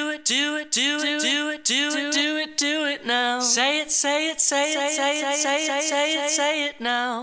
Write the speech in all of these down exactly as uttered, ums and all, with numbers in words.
do it, do it, do it, do it, do it, do it, do it now. Say it, say it, say it, say it, say it, say it, say it now.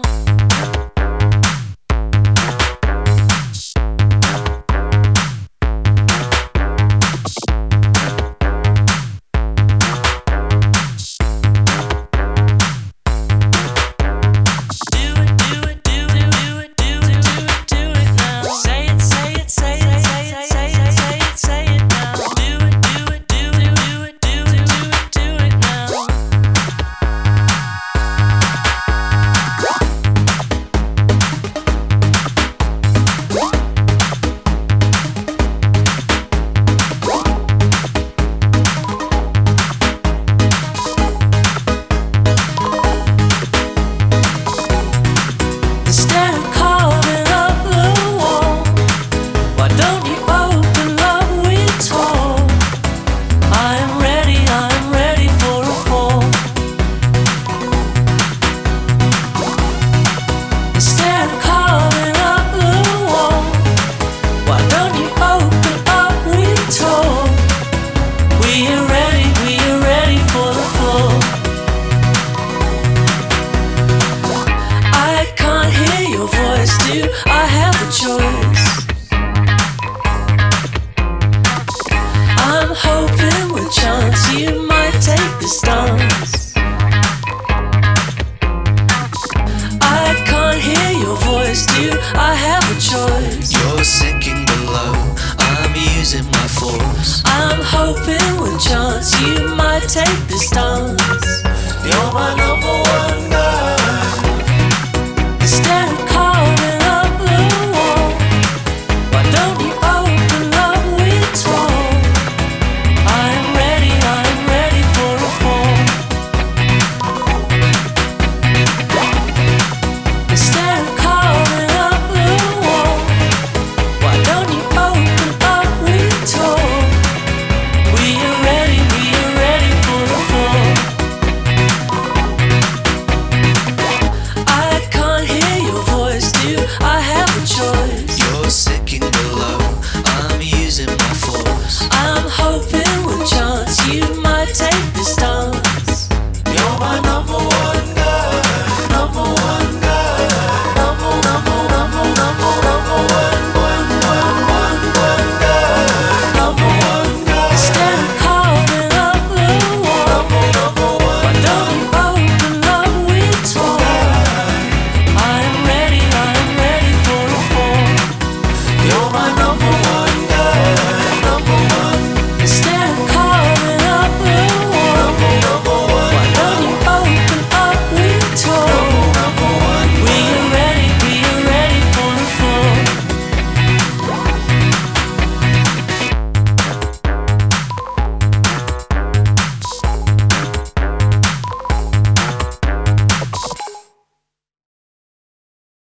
I have a choice. You're sinking below, I'm using my force. I'm hoping with chance you might take this dance.